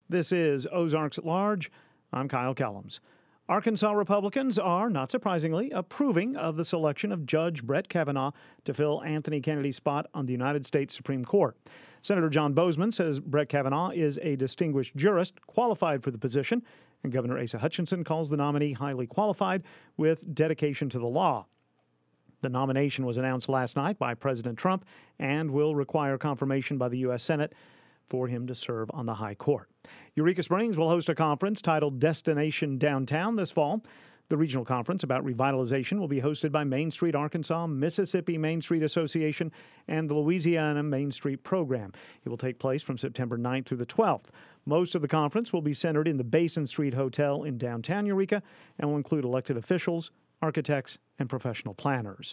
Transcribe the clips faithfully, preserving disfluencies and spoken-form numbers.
This is Ozarks at Large. I'm Kyle Kellums. Arkansas Republicans are, not surprisingly, approving of the selection of Judge Brett Kavanaugh to fill Anthony Kennedy's spot on the United States Supreme Court. Senator John Boozman says Brett Kavanaugh is a distinguished jurist qualified for the position, and Governor Asa Hutchinson calls the nominee highly qualified with dedication to the law. The nomination was announced last night by President Trump and will require confirmation by the U S Senate for him to serve on the high court. Eureka Springs will host a conference titled Destination Downtown this fall. The regional conference about revitalization will be hosted by Main Street Arkansas, Mississippi Main Street Association, and the Louisiana Main Street Program. It will take place from September ninth through the twelfth. Most of the conference will be centered in the Basin Street Hotel in downtown Eureka and will include elected officials, architects, and professional planners.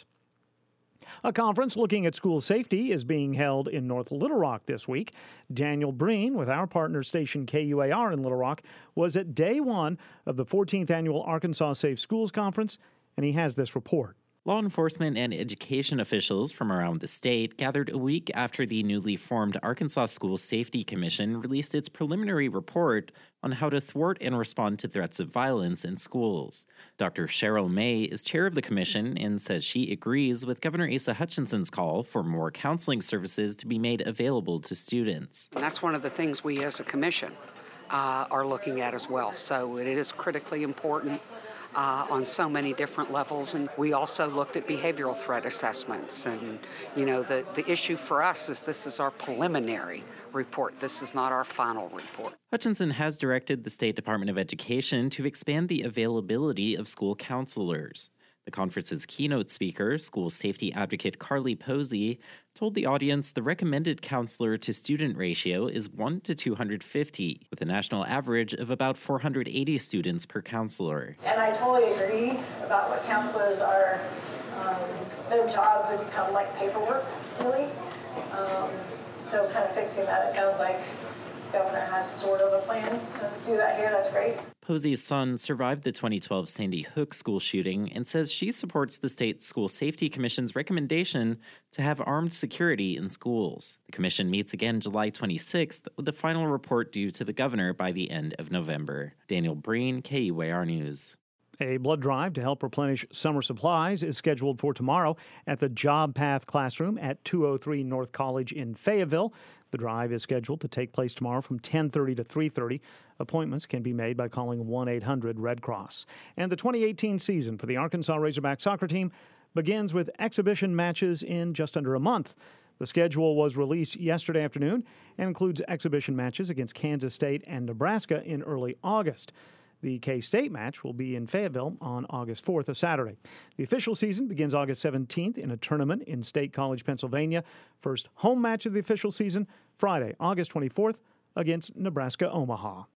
A conference looking at school safety is being held in North Little Rock this week. Daniel Breen, with our partner station K U A R in Little Rock, was at day one of the fourteenth Annual Arkansas Safe Schools Conference, and he has this report. Law enforcement and education officials from around the state gathered a week after the newly formed Arkansas School Safety Commission released its preliminary report on how to thwart and respond to threats of violence in schools. Doctor Cheryl May is chair of the commission and says she agrees with Governor Asa Hutchinson's call for more counseling services to be made available to students. And that's one of the things we as a commission uh, are looking at as well. So it is critically important Uh, on so many different levels. And we also looked at behavioral threat assessments. And, you know, the, the issue for us is this is our preliminary report. This is not our final report. Hutchinson has directed the State Department of Education to expand the availability of school counselors. The conference's keynote speaker, school safety advocate Carly Posey, told the audience the recommended counselor-to-student ratio is one to two hundred fifty, with a national average of about four hundred eighty students per counselor. And I totally agree about what counselors are. Um, their jobs have become like paperwork, really. Um, so kind of fixing that, it sounds like the governor has sort of a plan to do that here. That's great. Posey's son survived the twenty twelve Sandy Hook school shooting and says she supports the state School Safety Commission's recommendation to have armed security in schools. The commission meets again July twenty-sixth, with the final report due to the governor by the end of November. Daniel Breen, K U A R News. A blood drive to help replenish summer supplies is scheduled for tomorrow at the Job Path Classroom at two oh three North College in Fayetteville. The drive is scheduled to take place tomorrow from ten thirty to three thirty. Appointments can be made by calling one eight hundred red cross. And the twenty eighteen season for the Arkansas Razorback soccer team begins with exhibition matches in just under a month. The schedule was released yesterday afternoon and includes exhibition matches against Kansas State and Nebraska in early August. The K-State match will be in Fayetteville on August fourth, a Saturday. The official season begins August seventeenth in a tournament in State College, Pennsylvania. First home match of the official season, Friday, August twenty-fourth, against Nebraska Omaha.